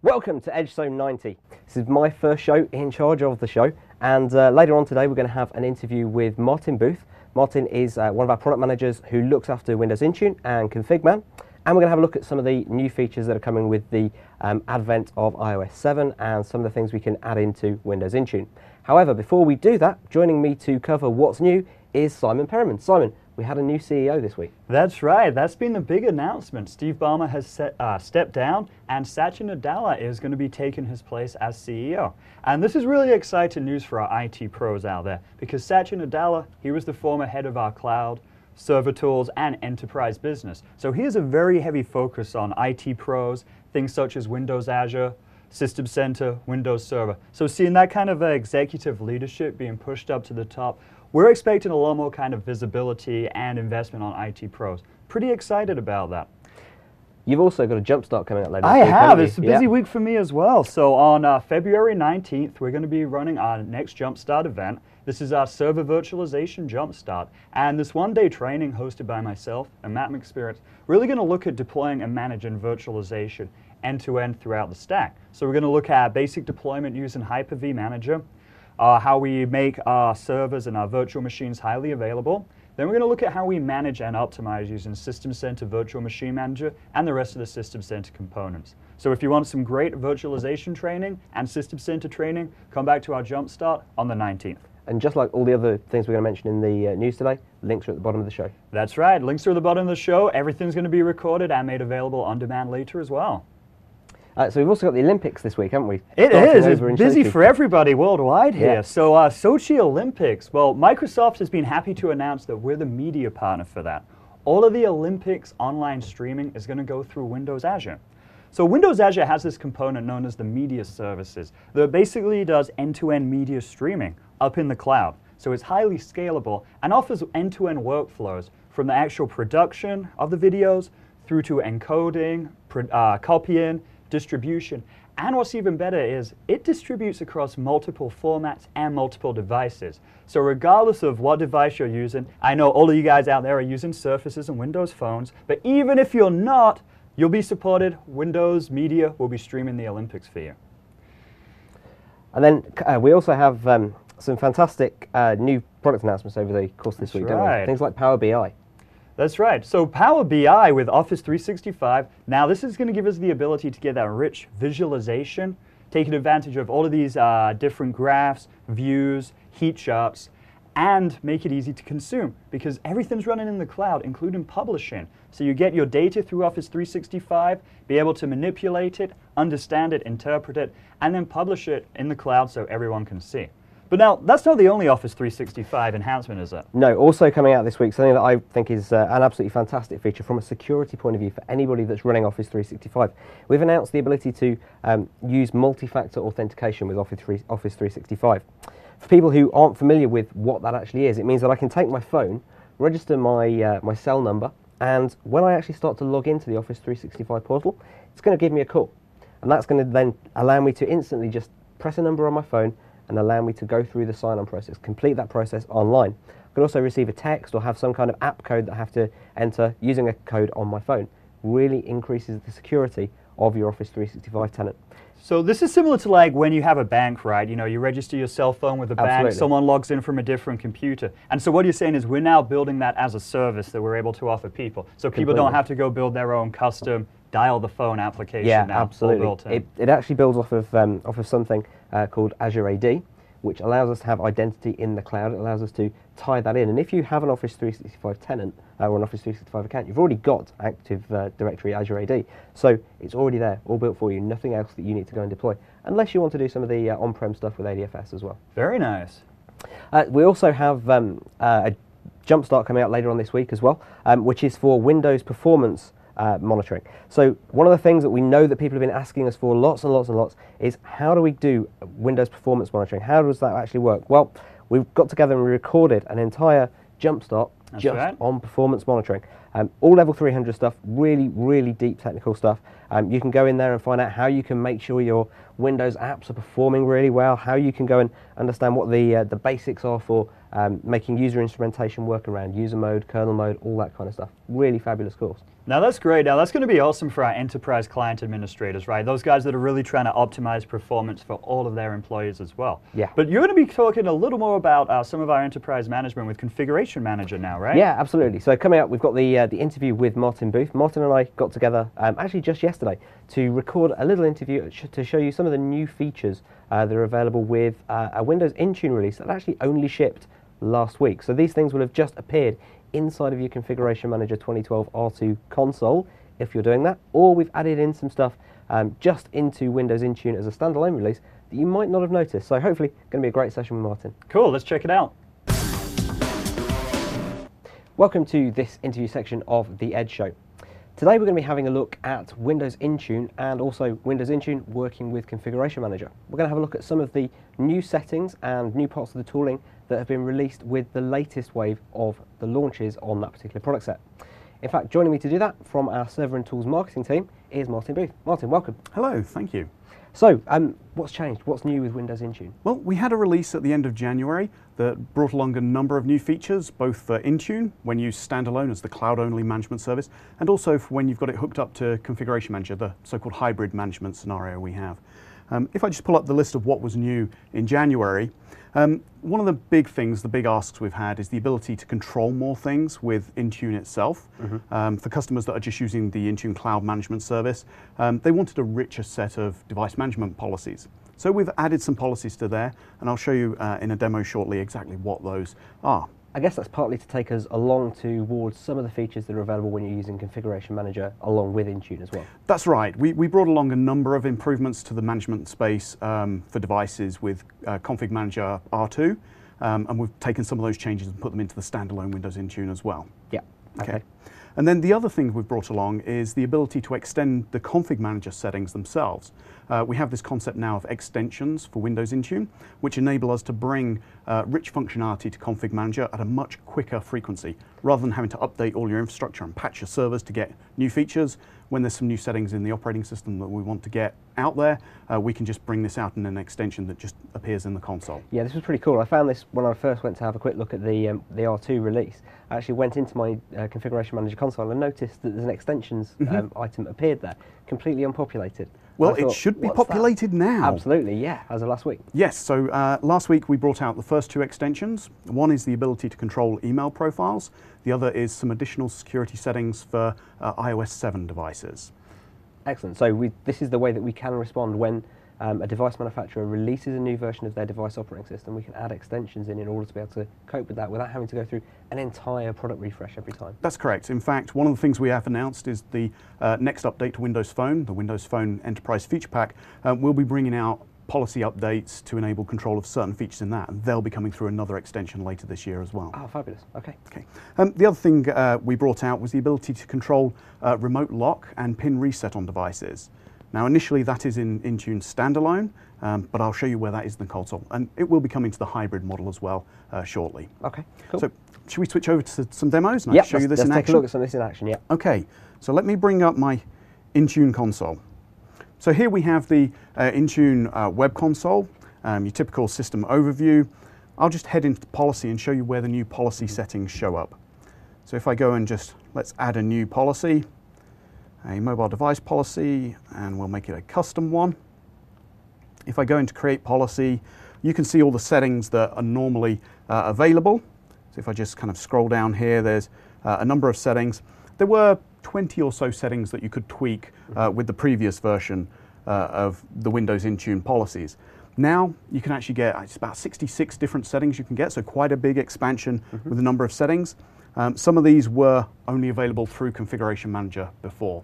Welcome to Edge Zone 90. This is my first show in charge of the show, and later on today we're going to have an interview with Martin Booth. Martin is one of our product managers who looks after Windows Intune and ConfigMan, and we're going to have a look at some of the new features that are coming with the advent of iOS 7 and some of the things we can add into Windows Intune. However, before we do that, joining me to cover what's new is Simon Perriman. Simon, we had a new CEO this week. That's right. That's been the big announcement. Steve Ballmer has stepped down, and Satya Nadella is going to be taking his place as CEO. And this is really exciting news for our IT pros out there, because Satya Nadella, he was the former head of our cloud, server tools, and enterprise business. So he has a very heavy focus on IT pros, things such as Windows Azure, System Center, Windows Server. So seeing that kind of executive leadership being pushed up to the top, we're expecting a lot more kind of visibility and investment on IT pros. Pretty excited about that. You've also got a Jumpstart coming up later. I have. It's a busy week for me as well. So on February 19th, we're going to be running our next Jumpstart event. This is our server virtualization Jumpstart. And this one-day training hosted by myself and Matt McSpirit, really going to look at deploying and managing virtualization end-to-end throughout the stack. So we're going to look at basic deployment using Hyper-V Manager, how we make our servers and our virtual machines highly available. Then we're going to look at how we manage and optimize using System Center Virtual Machine Manager and the rest of the System Center components. So if you want some great virtualization training and System Center training, come back to our Jumpstart on the 19th. And just like all the other things we're going to mention in the news today, links are at the bottom of the show. That's right. Links are at the bottom of the show. Everything's going to be recorded and made available on demand later as well. So we've also got the Olympics this week, haven't we? It is. It's busy for everybody worldwide here. Yeah. So Sochi Olympics, well, Microsoft has been happy to announce that we're the media partner for that. All of the Olympics online streaming is going to go through Windows Azure. So Windows Azure has this component known as the media services that basically does end-to-end media streaming up in the cloud. So it's highly scalable and offers end-to-end workflows from the actual production of the videos through to encoding, copying, distribution, and what's even better is it distributes across multiple formats and multiple devices. So regardless of what device you're using, I know all of you guys out there are using Surfaces and Windows phones, but even if you're not, you'll be supported. Windows Media will be streaming the Olympics for you. And then we also have some fantastic new product announcements over the course of this week, don't we? Things like Power BI. That's right. So Power BI with Office 365, now this is going to give us the ability to get that rich visualization, taking advantage of all of these different graphs, views, heat charts, and make it easy to consume because everything's running in the cloud, including publishing. So you get your data through Office 365, be able to manipulate it, understand it, interpret it, and then publish it in the cloud so everyone can see. But now, that's not the only Office 365 enhancement, is it? No, also coming out this week, something that I think is an absolutely fantastic feature from a security point of view for anybody that's running Office 365. We've announced the ability to use multi-factor authentication with Office 365. For people who aren't familiar with what that actually is, it means that I can take my phone, register my, my cell number, and when I actually start to log into the Office 365 portal, it's going to give me a call. And that's going to then allow me to instantly just press a number on my phone and allow me to go through the sign-on process, complete that process online. I can also receive a text or have some kind of app code that I have to enter using a code on my phone. Really increases the security of your Office 365 tenant. So this is similar to like when you have a bank, right? You know, you register your cell phone with a bank, someone logs in from a different computer. And so what you're saying is we're now building that as a service that we're able to offer people. So people don't have to go build their own custom dial the phone application. Yeah, now, absolutely. It actually builds off of something called Azure AD, which allows us to have identity in the cloud. It allows us to tie that in. And if you have an Office 365 tenant or an Office 365 account, you've already got Active Directory Azure AD. So it's already there, all built for you, nothing else that you need to go and deploy, unless you want to do some of the on-prem stuff with ADFS as well. Very nice. We also have a Jumpstart coming out later on this week as well, which is for Windows performance monitoring. So one of the things that we know that people have been asking us for lots and lots and lots is how do we do Windows performance monitoring? How does that actually work? Well, we've got together and we recorded an entire Jumpstart on performance monitoring. All level 300 stuff, really, really deep technical stuff. You can go in there and find out how you can make sure your Windows apps are performing really well, how you can go and understand what the basics are for making user instrumentation work around user mode, kernel mode, all that kind of stuff. Really fabulous course. Now that's great. Now that's going to be awesome for our enterprise client administrators, right? Those guys that are really trying to optimize performance for all of their employees as well. Yeah. But you're going to be talking a little more about some of our enterprise management with Configuration Manager now, right? Yeah, absolutely. So coming up, we've got the interview with Martin Booth. Martin and I got together actually just yesterday to record a little interview to show you some of the new features that are available with a Windows Intune release that actually only shipped last week. So these things will have just appeared inside of your Configuration Manager 2012 R2 console, if you're doing that, or we've added in some stuff just into Windows Intune as a standalone release that you might not have noticed. So hopefully going to be a great session with Martin. Cool, let's check it out. Welcome to this interview section of The Edge Show. Today we're going to be having a look at Windows Intune and also Windows Intune working with Configuration Manager. We're going to have a look at some of the new settings and new parts of the tooling that have been released with the latest wave of the launches on that particular product set. In fact, joining me to do that from our Server and Tools marketing team is Martin Booth. Martin, welcome. Hello, thank you. So, what's changed? What's new with Windows Intune? Well, we had a release at the end of January that brought along a number of new features, both for Intune, when used standalone as the cloud-only management service, and also for when you've got it hooked up to Configuration Manager, the so-called hybrid management scenario we have. If I just pull up the list of what was new in January, one of the big things, the big asks we've had is the ability to control more things with Intune itself. For customers that are just using the Intune Cloud Management Service, they wanted a richer set of device management policies. So we've added some policies to there, and I'll show you in a demo shortly exactly what those are. I guess that's partly to take us along towards some of the features that are available when you're using Configuration Manager along with Intune as well. That's right. We brought along a number of improvements to the management space for devices with Config Manager R2, and we've taken some of those changes and put them into the standalone Windows Intune as well. Yeah. Okay. And then the other thing we've brought along is the ability to extend the Config Manager settings themselves. We have this concept now of extensions for Windows Intune, which enable us to bring rich functionality to Config Manager at a much quicker frequency. Rather than having to update all your infrastructure and patch your servers to get new features, when there's some new settings in the operating system that we want to get out there, we can just bring this out in an extension that just appears in the console. Yeah, this was pretty cool. I found this when I first went to have a quick look at the R2 release. I actually went into my Configuration Manager console and noticed that there's an extensions item appeared there, completely unpopulated. Well, it should be populated now. Absolutely, yeah, as of last week. Yes, so last week we brought out the first two extensions. One is the ability to control email profiles. The other is some additional security settings for iOS 7 devices. Excellent. So this is the way that we can respond when a device manufacturer releases a new version of their device operating system. We can add extensions in order to be able to cope with that without having to go through an entire product refresh every time. That's correct. In fact, one of the things we have announced is the next update to Windows Phone, the Windows Phone Enterprise Feature Pack. We'll be bringing out policy updates to enable control of certain features in that, and they'll be coming through another extension later this year as well. Oh, fabulous. Okay. The other thing we brought out was the ability to control remote lock and pin reset on devices. Now, initially that is in Intune standalone, but I'll show you where that is in the console, and it will be coming to the hybrid model as well shortly. Okay, cool. So, should we switch over to some demos and I'll show you this in action? Let's take a look at some of this in action, yeah. Okay, so let me bring up my Intune console. So here we have the Intune web console, your typical system overview. I'll just head into policy and show you where the new policy settings show up. So if I go and let's add a new policy, a mobile device policy, and we'll make it a custom one. If I go into create policy, you can see all the settings that are normally available. So if I just kind of scroll down here, there's a number of settings. There were 20 or so settings that you could tweak with the previous version of the Windows Intune policies. Now you can actually get, it's about 66 different settings you can get, so quite a big expansion with a number of settings. Some of these were only available through Configuration Manager before.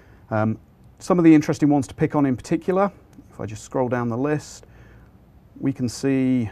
Some of the interesting ones to pick on in particular, if I just scroll down the list, we can see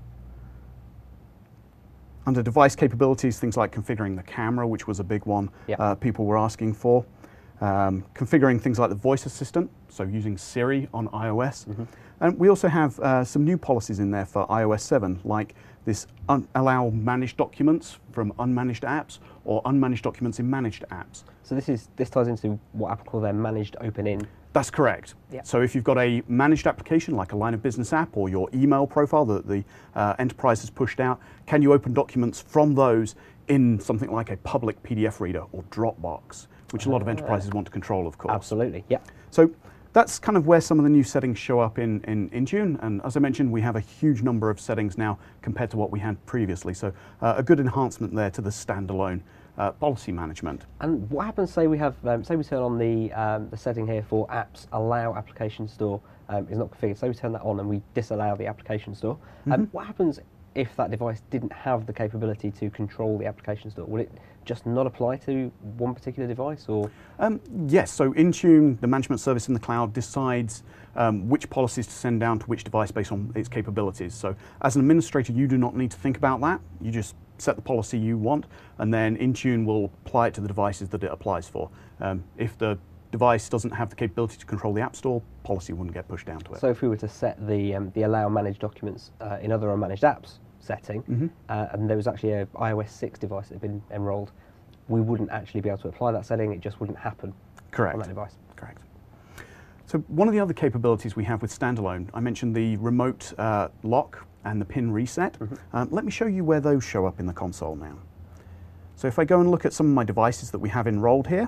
under device capabilities, things like configuring the camera, which was a big one people were asking for. configuring things like the voice assistant, so using Siri on iOS. And we also have some new policies in there for iOS 7, like this allow managed documents from unmanaged apps or unmanaged documents in managed apps. So this ties into what Apple call their managed open-in. That's correct. Yeah. So if you've got a managed application like a line of business app or your email profile that the enterprise has pushed out, can you open documents from those in something like a public PDF reader or Dropbox, which a lot of enterprises want to control, of course. Absolutely, yeah. So that's kind of where some of the new settings show up in Intune. And as I mentioned, we have a huge number of settings now compared to what we had previously. So a good enhancement there to the standalone policy management. And what happens, say we have, say we turn on the setting here for apps, allow application store is not configured. Say we turn that on and we disallow the application store. What happens if that device didn't have the capability to control the application store? Would it just not apply to one particular device, or? Yes, so Intune, the management service in the cloud, decides which policies to send down to which device based on its capabilities. So as an administrator, you do not need to think about that. You just set the policy you want, and then Intune will apply it to the devices that it applies for. If the device doesn't have the capability to control the App Store, policy wouldn't get pushed down to it. So if we were to set the allow managed documents in other unmanaged apps setting, and there was actually a iOS 6 device that had been enrolled, we wouldn't actually be able to apply that setting. It just wouldn't happen Correct. on that device. Correct. So one of the other capabilities we have with standalone, I mentioned the remote lock and the pin reset. Let me show you where those show up in the console now. So if I go and look at some of my devices that we have enrolled here,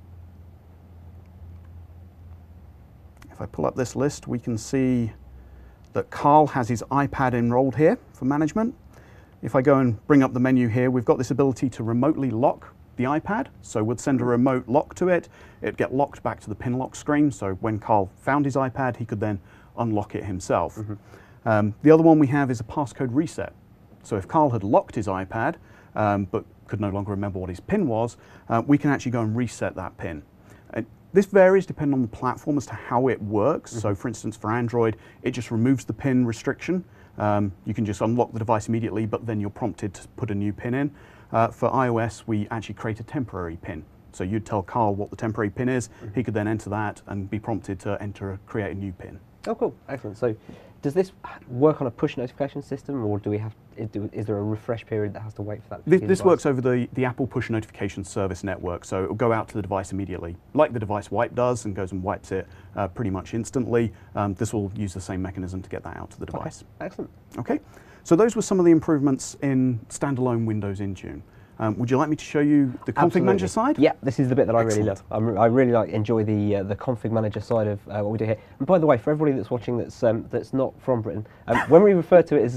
if I pull up this list, we can see that Carl has his iPad enrolled here for management. If I go and bring up the menu here, we've got this ability to remotely lock the iPad. So we'd send a remote lock to it. It'd get locked back to the pin lock screen. So when Carl found his iPad, he could then unlock it himself. The other one we have is a passcode reset. So if Carl had locked his iPad, but could no longer remember what his pin was, we can actually go and reset that pin. This varies depending on the platform as to how it works. So for instance, for Android, it just removes the pin restriction. You can just unlock the device immediately, but then you're prompted to put a new pin in. For iOS, we actually create a temporary pin. So you'd tell Carl what the temporary pin is. He could then enter that and be prompted to create a new pin. Oh, cool. Excellent. So does this work on a push notification system, or do we have, is there a refresh period that has to wait for that? This works over the Apple Push Notification Service network, so it will go out to the device immediately, like the device wipe does, and goes and wipes it pretty much instantly. This will use the same mechanism to get that out to the device. Okay. Excellent. Okay, so those were some of the improvements in standalone Windows Intune. Would you like me to show you the config manager side? Yeah, this is the bit that I really Excellent. love. I really enjoy the config manager side of what we do here. And by the way, for everybody that's watching that's not from Britain, when we refer to it as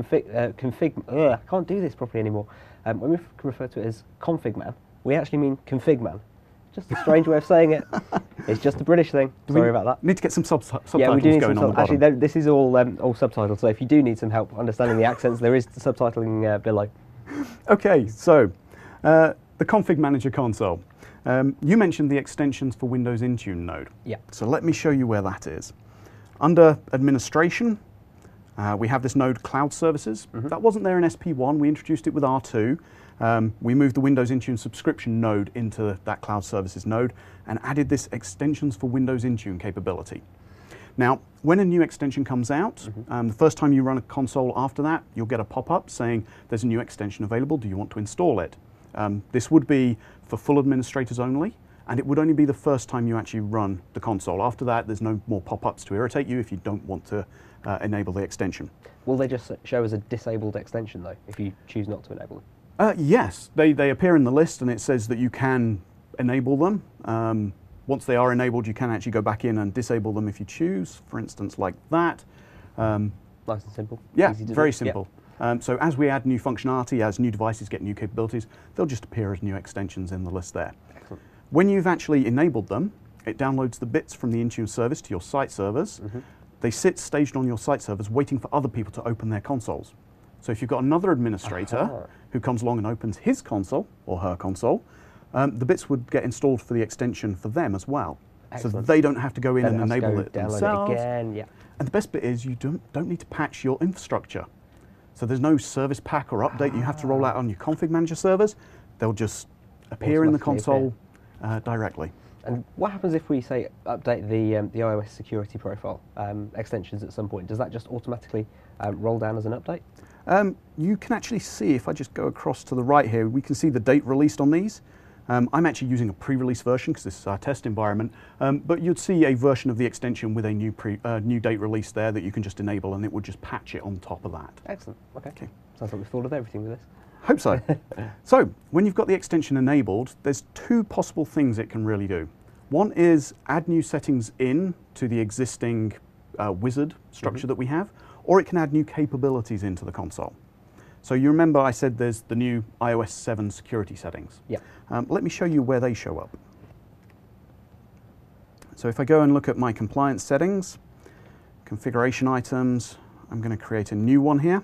I can't do this properly anymore. When we refer to it as config man, we actually mean config man. Just a strange way of saying it. It's just a British thing. Sorry about that. Need to get some subtitles yeah, we do need going some on the bottom. Actually, this is all subtitled, so if you do need some help understanding the accents, there is subtitling below. Okay, so the config manager console. You mentioned the extensions for Windows Intune node. Yeah. So let me show you where that is. Under administration, we have this node Cloud Services. That wasn't there in SP1. We introduced it with R2. We moved the Windows Intune subscription node into that Cloud Services node and added this extensions for Windows Intune capability. Now, when a new extension comes out, the first time you run a console after that, you'll get a pop-up saying there's a new extension available. Do you want to install it? This would be for full administrators only, and it would only be the first time you actually run the console. After that, there's no more pop-ups to irritate you if you don't want to enable the extension. Will they just show as a disabled extension, though, if you choose not to enable them? Yes, they appear in the list, and it says that you can enable them. Once they are enabled, you can actually go back in and disable them if you choose, for instance, like that. Nice and simple. Yeah, very simple. Yep. So as we add new functionality, as new devices get new capabilities, they'll just appear as new extensions in the list there. Excellent. When you've actually enabled them, it downloads the bits from the Intune service to your site servers. They sit staged on your site servers waiting for other people to open their consoles. So if you've got another administrator who comes along and opens his console or her console, the bits would get installed for the extension for them as well. Excellent. So they don't have to go in and enable it themselves. It again, yeah. And the best bit is you don't need to patch your infrastructure. So there's no service pack or update you have to roll out on your config manager servers. They'll just appear in the console directly. And what happens if we say update the iOS security profile extensions at some point? Does that just automatically roll down as an update? You can actually see, if I just go across to the right here, we can see the date released on these. I'm actually using a pre-release version because this is our test environment, but you'd see a version of the extension with a new date release there that you can just enable, and it would just patch it on top of that. Excellent. Okay. Sounds like we've thought of everything with this. Hope so. So, when you've got the extension enabled, there's two possible things it can really do. One is add new settings in to the existing wizard structure that we have, or it can add new capabilities into the console. So you remember I said there's the new iOS 7 security settings. Yeah. Let me show you where they show up. So if I go and look at my compliance settings, configuration items, I'm going to create a new one here.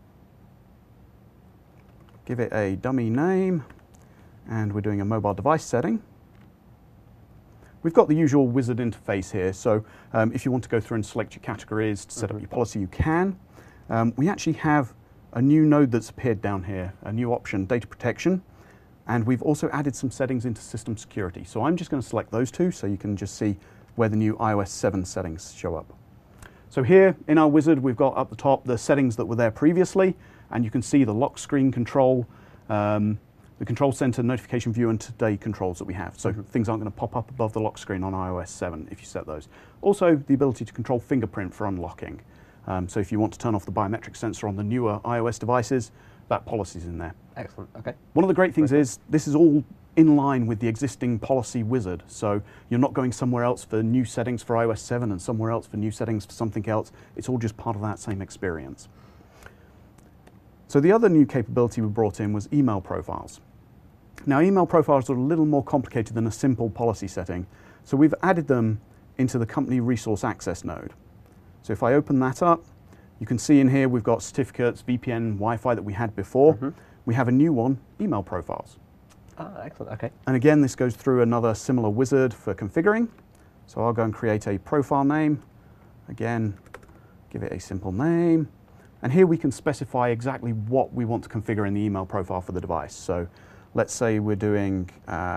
Give it a dummy name, and we're doing a mobile device setting. We've got the usual wizard interface here, so if you want to go through and select your categories to set up your policy, you can. We actually have a new node that's appeared down here, a new option, data protection, and we've also added some settings into system security. So I'm just going to select those two so you can just see where the new iOS 7 settings show up. So here in our wizard, we've got up the top the settings that were there previously, and you can see the lock screen control, the control center, notification view, and today controls that we have. So things aren't going to pop up above the lock screen on iOS 7 if you set those. Also, the ability to control fingerprint for unlocking. So if you want to turn off the biometric sensor on the newer iOS devices, that policy's in there. Excellent. Okay. One of the great things is this is all in line with the existing policy wizard. So you're not going somewhere else for new settings for iOS 7 and somewhere else for new settings for something else. It's all just part of that same experience. So the other new capability we brought in was email profiles. Now, email profiles are a little more complicated than a simple policy setting. So we've added them into the company resource access node. So if I open that up, you can see in here we've got certificates, VPN, Wi-Fi that we had before. We have a new one, email profiles. Ah, excellent. Okay. And again, this goes through another similar wizard for configuring. So I'll go and create a profile name. Again, give it a simple name. And here we can specify exactly what we want to configure in the email profile for the device. So let's say we're doing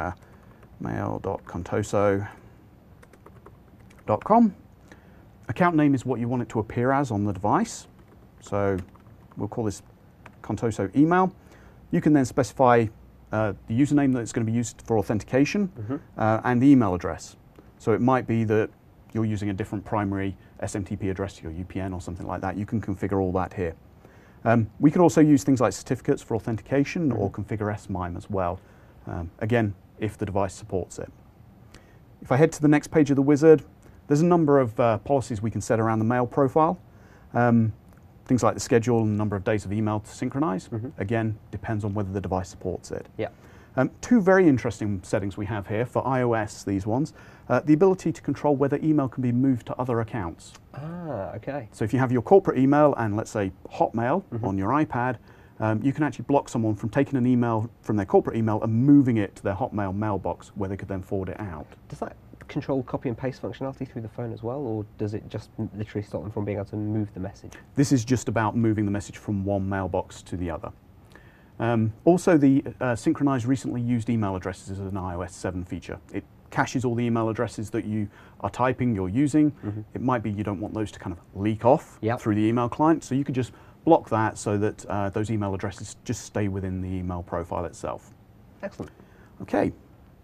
mail.contoso.com. Account name is what you want it to appear as on the device. So we'll call this Contoso email. You can then specify the username that it's going to be used for authentication and the email address. So it might be that you're using a different primary SMTP address to your UPN or something like that. You can configure all that here. We could also use things like certificates for authentication or configure SMIME as well, again, if the device supports it. If I head to the next page of the wizard, there's a number of policies we can set around the mail profile. Things like the schedule and the number of days of email to synchronize. Again, depends on whether the device supports it. Yeah. Two very interesting settings we have here for iOS, these ones. The ability to control whether email can be moved to other accounts. Ah, okay. So if you have your corporate email and let's say Hotmail on your iPad, you can actually block someone from taking an email from their corporate email and moving it to their Hotmail mailbox where they could then forward it out. Does that control copy and paste functionality through the phone as well, or does it just literally stop them from being able to move the message? This is just about moving the message from one mailbox to the other. Also, the synchronized recently used email addresses is an iOS 7 feature. It caches all the email addresses that you are typing, you're using. It might be you don't want those to kind of leak off through the email client, so you could just block that so that those email addresses just stay within the email profile itself. Excellent. Okay.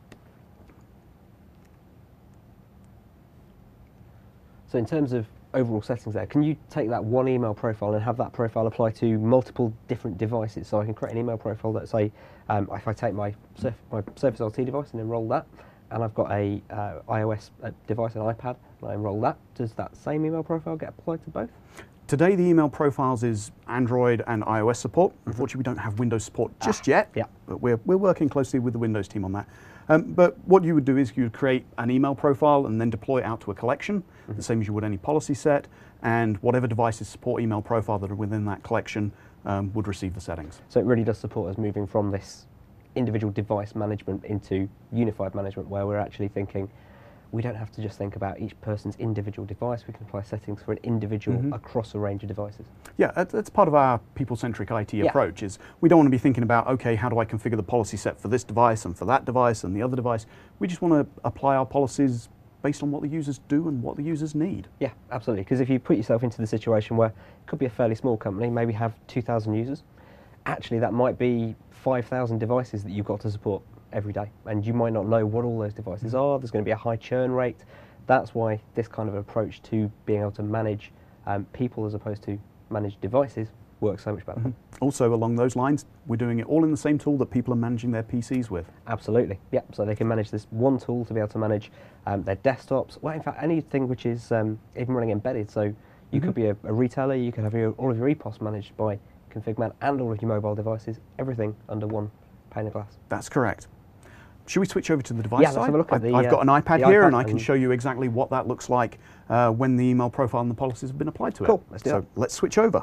So in terms of overall settings there, can you take that one email profile and have that profile apply to multiple different devices? So I can create an email profile that, say, if I take my Surface LT device and enroll that, and I've got a iOS device, an iPad, and I enroll that, does that same email profile get applied to both? Today the email profiles is Android and iOS support. Unfortunately, we don't have Windows support just yet, but we're working closely with the Windows team on that. But what you would do is you would create an email profile and then deploy it out to a collection, the same as you would any policy set, and whatever devices support email profile that are within that collection would receive the settings. So it really does support us moving from this individual device management into unified management, where we're actually thinking, we don't have to just think about each person's individual device. We can apply settings for an individual across a range of devices. Yeah, that's part of our people-centric IT approach. Is we don't want to be thinking about, okay, how do I configure the policy set for this device and for that device and the other device? We just want to apply our policies based on what the users do and what the users need. Yeah, absolutely. Because if you put yourself into the situation where it could be a fairly small company, maybe have 2,000 users, actually that might be 5,000 devices that you've got to support every day, and you might not know what all those devices are. There's going to be a high churn rate. That's why this kind of approach to being able to manage people as opposed to manage devices works so much better. Also, along those lines, we're doing it all in the same tool that people are managing their PCs with. Absolutely, yeah. So they can manage this one tool to be able to manage their desktops. Well, in fact, anything which is even running embedded. So you could be a retailer, you could have all of your EPOS managed by ConfigMan and all of your mobile devices, everything under one pane of glass. That's correct. Should we switch over to the device Yeah, side? let's have a look at I've got an iPad the here, iPad and I can show you exactly what that looks like when the email profile and the policies have been applied to it. Cool, let's do so that. let's switch over.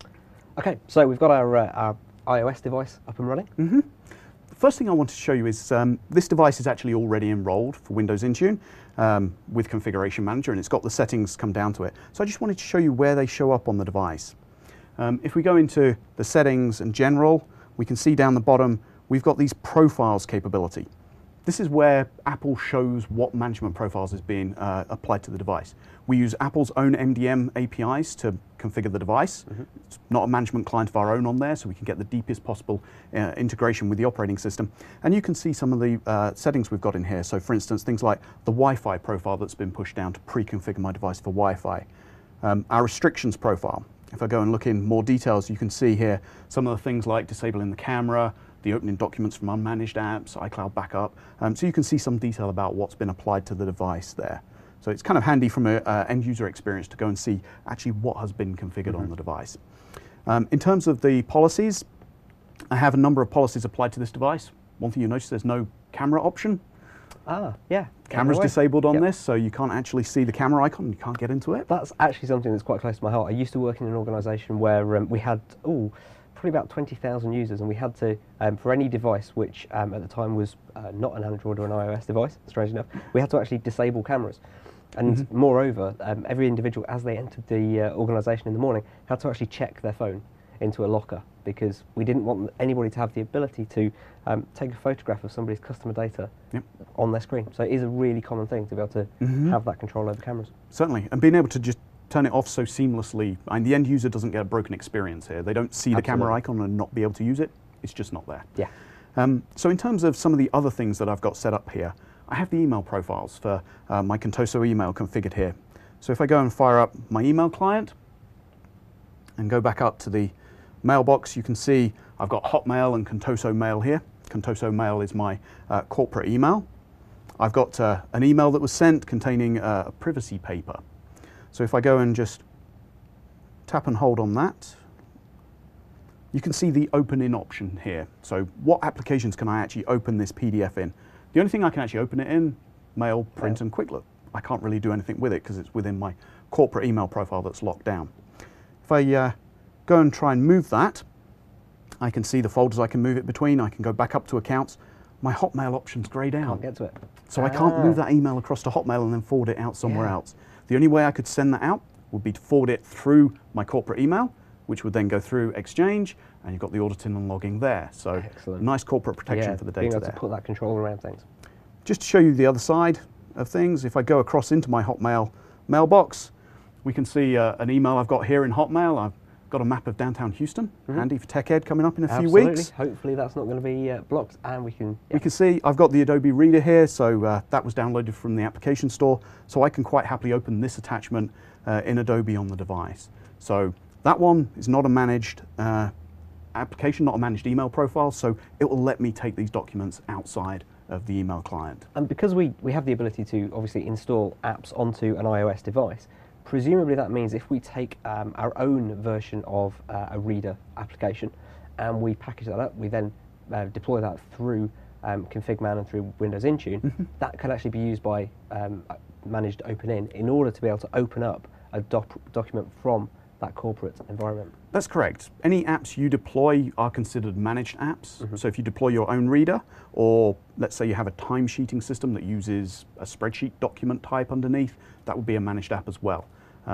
Okay, so we've got our iOS device up and running. The first thing I want to show you is this device is actually already enrolled for Windows Intune with Configuration Manager, and it's got the settings come down to it. So I just wanted to show you where they show up on the device. If we go into the settings and general, we can see down the bottom we've got these profiles capability. This is where Apple shows what management profiles is being applied to the device. We use Apple's own MDM APIs to configure the device. It's not a management client of our own on there, so we can get the deepest possible integration with the operating system. And you can see some of the settings we've got in here. So for instance, things like the Wi-Fi profile that's been pushed down to pre-configure my device for Wi-Fi. Our restrictions profile. If I go and look in more details, you can see here some of the things like disabling the camera, the opening documents from unmanaged apps, iCloud backup. So you can see some detail about what's been applied to the device there. So it's kind of handy from an end user experience to go and see actually what has been configured on the device. In terms of the policies, I have a number of policies applied to this device. One thing you notice, there's no camera option. Ah, yeah. Camera's disabled on this, so you can't actually see the camera icon, you can't get into it. That's actually something that's quite close to my heart. I used to work in an organisation where we had, probably about 20,000 users, and we had to, for any device which at the time was not an Android or an iOS device, strange enough, we had to actually disable cameras. And moreover, every individual, as they entered the organisation in the morning, had to actually check their phone into a locker, because we didn't want anybody to have the ability to take a photograph of somebody's customer data on their screen. So it is a really common thing to be able to have that control over cameras. Certainly, and being able to just turn it off so seamlessly, and the end user doesn't get a broken experience here. They don't see the camera icon and not be able to use it. It's just not there. Yeah. So in terms of some of the other things that I've got set up here, I have the email profiles for my Contoso email configured here. So if I go and fire up my email client and go back up to the mailbox, you can see I've got Hotmail and Contoso Mail here. Contoso Mail is my corporate email. I've got an email that was sent containing a privacy paper. So if I go and just tap and hold on that, you can see the open in option here. So what applications can I actually open this PDF in? The only thing I can actually open it in, Mail, Print, and Quick Look. I can't really do anything with it because it's within my corporate email profile that's locked down. If I go and try and move that, I can see the folders I can move it between. I can go back up to accounts. My Hotmail option's greyed out. Can't get to it. So I can't move that email across to Hotmail and then forward it out somewhere else. The only way I could send that out would be to forward it through my corporate email, which would then go through Exchange, and you've got the auditing and logging there. So nice corporate protection for the data being able there. to put that control around things. Just to show you the other side of things, if I go across into my Hotmail mailbox, we can see an email I've got here in Hotmail. I've got a map of downtown Houston, handy for Tech Ed coming up in a few weeks. Hopefully that's not going to be blocked, and we can... We can see I've got the Adobe Reader here, so that was downloaded from the application store, so I can quite happily open this attachment in Adobe on the device. So that one is not a managed application, not a managed email profile, so it will let me take these documents outside of the email client. And because we have the ability to obviously install apps onto an iOS device, presumably that means if we take our own version of a Reader application and we package that up, we then deploy that through ConfigMan and through Windows Intune, that can actually be used by managed OpenIn in order to be able to open up a document from that corporate environment. That's correct. Any apps you deploy are considered managed apps. So if you deploy your own reader, or let's say you have a timesheeting system that uses a spreadsheet document type underneath, that would be a managed app as well.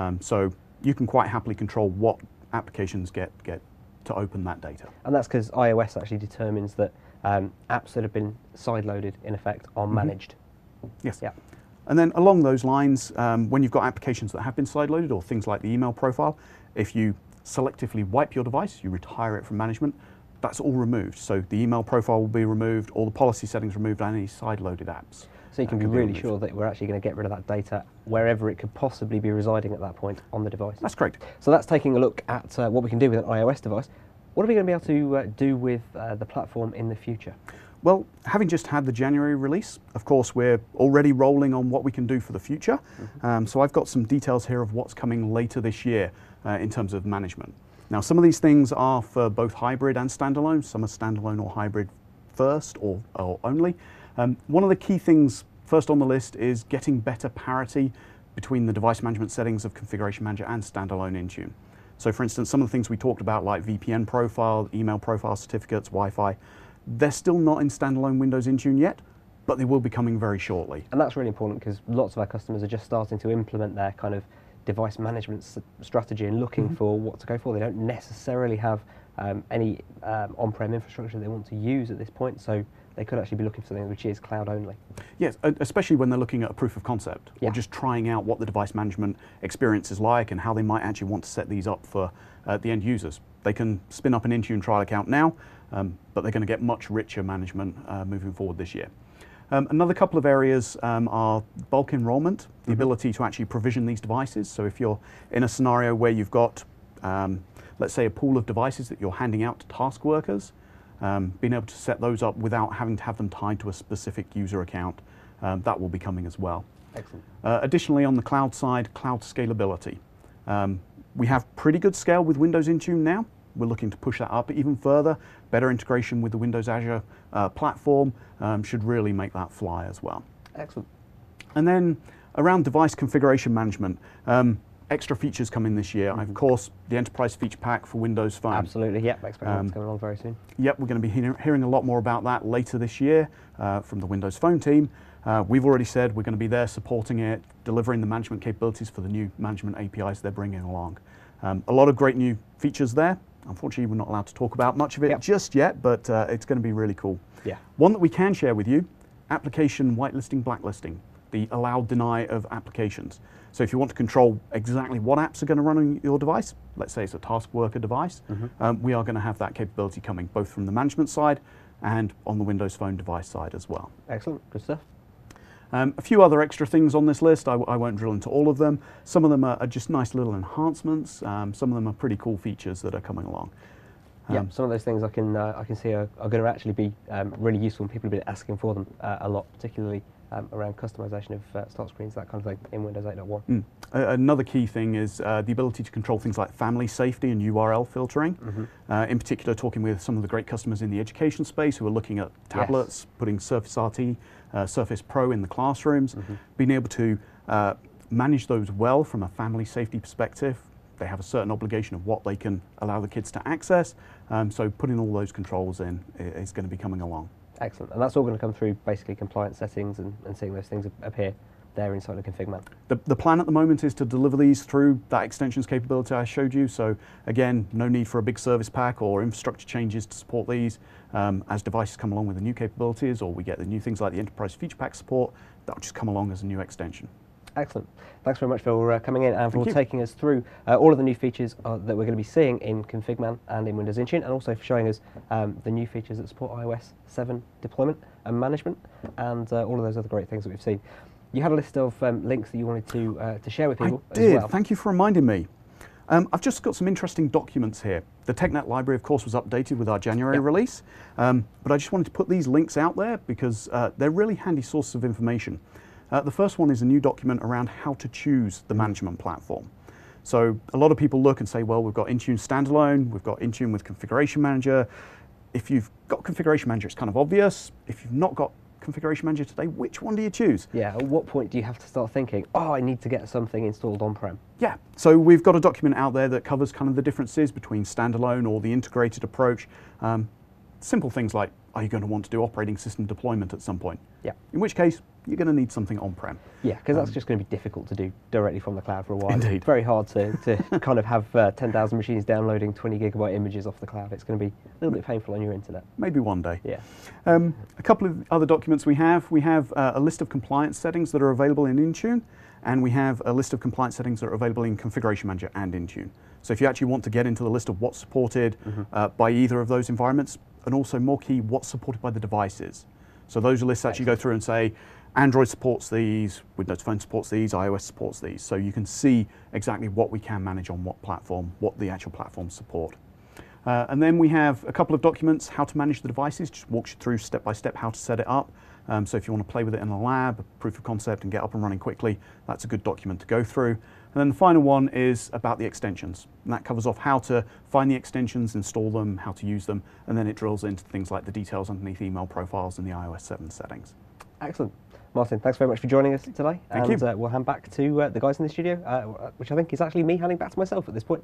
So you can quite happily control what applications get to open that data. And that's because iOS actually determines that apps that have been sideloaded, in effect, are managed. Yes. Yeah. And then along those lines, when you've got applications that have been sideloaded, or things like the email profile, if you selectively wipe your device, you retire it from management, that's all removed. So the email profile will be removed, all the policy settings removed, and any sideloaded apps. So you can be really sure that we're actually going to get rid of that data wherever it could possibly be residing at that point on the device. That's correct. So that's taking a look at what we can do with an iOS device. What are we going to be able to do with the platform in the future? Well, having just had the January release, of course, we're already rolling on what we can do for the future. So I've got some details here of what's coming later this year in terms of management. Now, some of these things are for both hybrid and standalone. Some are standalone or hybrid first or only. One of the key things first on the list is getting better parity between the device management settings of Configuration Manager and standalone Intune. So for instance, some of the things we talked about, like VPN profile, email profile certificates, Wi-Fi, they're still not in standalone Windows Intune yet, but they will be coming very shortly. And that's really important because lots of our customers are just starting to implement their kind of device management strategy and looking for what to go for. They don't necessarily have any on-prem infrastructure they want to use at this point, so they could actually be looking for something which is cloud only. Yes, especially when they're looking at a proof of concept, or just trying out what the device management experience is like and how they might actually want to set these up for the end users. They can spin up an Intune trial account now, but they're going to get much richer management moving forward this year. Another couple of areas are bulk enrollment, the ability to actually provision these devices. So if you're in a scenario where you've got, let's say, a pool of devices that you're handing out to task workers, being able to set those up without having to have them tied to a specific user account, that will be coming as well. Excellent. Additionally, on the cloud side, cloud scalability. We have pretty good scale with Windows Intune now. We're looking to push that up even further. Better integration with the Windows Azure platform should really make that fly as well. Excellent. And then around device configuration management, extra features coming this year. Of course, the Enterprise Feature Pack for Windows Phone. Absolutely, yep, expect that's coming along very soon. Yep, we're going to be hearing a lot more about that later this year from the Windows Phone team. We've already said we're going to be there supporting it, delivering the management capabilities for the new management APIs they're bringing along. A lot of great new features there. Unfortunately, we're not allowed to talk about much of it just yet, but it's going to be really cool. Yeah. One that we can share with you, application whitelisting, blacklisting, the allow, deny of applications. So if you want to control exactly what apps are going to run on your device, let's say it's a task worker device, we are going to have that capability coming both from the management side and on the Windows Phone device side as well. Excellent, good stuff. A few other extra things on this list. I won't drill into all of them. Some of them are just nice little enhancements. Some of them are pretty cool features that are coming along. Yeah, some of those things I can see are going to actually be really useful, and people have been asking for them a lot, particularly around customization of start screens, that kind of thing in Windows 8.1. Another key thing is the ability to control things like family safety and URL filtering. In particular, talking with some of the great customers in the education space who are looking at tablets, putting Surface RT, Surface Pro in the classrooms, being able to manage those well from a family safety perspective. They have a certain obligation of what they can allow the kids to access, so putting all those controls in is going to be coming along. Excellent, and that's all going to come through basically compliance settings and seeing those things appear there inside the config man. The plan at the moment is to deliver these through that extensions capability I showed you, so again, no need for a big service pack or infrastructure changes to support these. As devices come along with the new capabilities, or we get the new things like the Enterprise Feature Pack support, that'll just come along as a new extension. Excellent. Thanks very much for coming in and for taking us through all of the new features that we're going to be seeing in ConfigMan and in Windows Intune, and also for showing us the new features that support iOS 7 deployment and management, and all of those other great things that we've seen. You had a list of links that you wanted to share with people I did. as well. Thank you for reminding me. I've just got some interesting documents here. The TechNet library, of course, was updated with our January release, but I just wanted to put these links out there because they're really handy sources of information. The first one is a new document around how to choose the management platform. So a lot of people look and say, well, we've got Intune standalone, we've got Intune with Configuration Manager. If you've got Configuration Manager, it's kind of obvious. If you've not got Configuration Manager today, which one do you choose? Yeah, at what point do you have to start thinking, oh, I need to get something installed on-prem? Yeah, so we've got a document out there that covers kind of the differences between standalone or the integrated approach. Simple things like, are you going to want to do operating system deployment at some point? Yeah. In which case, you're going to need something on-prem. Yeah, because that's just going to be difficult to do directly from the cloud for a while. Indeed. It's very hard to kind of have 10,000 machines downloading 20 gigabyte images off the cloud. It's going to be a little bit painful on your internet. Maybe one day. Yeah. A couple of other documents we have a list of compliance settings that are available in Intune, and we have a list of compliance settings that are available in Configuration Manager and Intune. So if you actually want to get into the list of what's supported by either of those environments, and also more key, what's supported by the devices. So those lists actually go through and say, Android supports these, Windows Phone supports these, iOS supports these. So you can see exactly what we can manage on what platform, what the actual platforms support. And then we have a couple of documents, how to manage the devices, just walks you through step by step how to set it up. So if you want to play with it in a lab, proof of concept, and get up and running quickly, that's a good document to go through. And then the final one is about the extensions. And that covers off how to find the extensions, install them, how to use them, and then it drills into things like the details underneath email profiles and the iOS 7 settings. Excellent. Martin, thanks very much for joining us today. Thank you. We'll hand back to the guys in the studio, which I think is actually me handing back to myself at this point.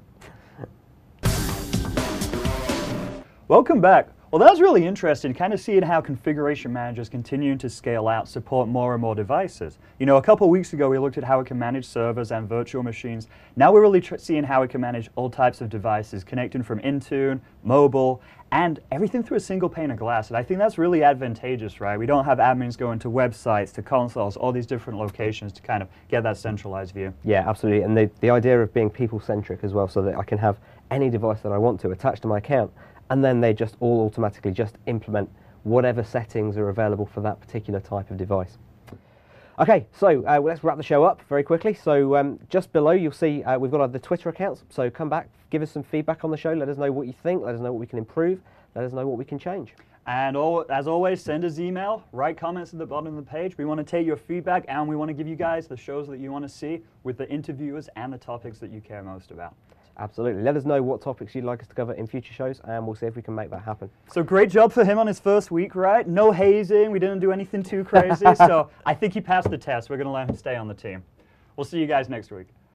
Welcome back. Well, that was really interesting, kind of seeing how Configuration Manager is continuing to scale out, support more and more devices. You know, a couple of weeks ago, we looked at how it can manage servers and virtual machines. Now we're really seeing how it can manage all types of devices, connecting from Intune, mobile, and everything through a single pane of glass. And I think that's really advantageous, right? We don't have admins going to websites, to consoles, all these different locations to kind of get that centralized view. Yeah, absolutely. And the idea of being people-centric as well, so that I can have any device that I want to attach to my account, and then they just all automatically just implement whatever settings are available for that particular type of device. Okay, so let's wrap the show up very quickly. So just below you'll see we've got the Twitter accounts, so come back, give us some feedback on the show, let us know what you think, let us know what we can improve, let us know what we can change. And as always, send us email, write comments at the bottom of the page. We want to take your feedback, and we want to give you guys the shows that you want to see with the interviewers and the topics that you care most about. Absolutely. Let us know what topics you'd like us to cover in future shows, and we'll see if we can make that happen. So great job for him on his first week, right? No hazing. We didn't do anything too crazy. So I think he passed the test. We're going to let him stay on the team. We'll see you guys next week.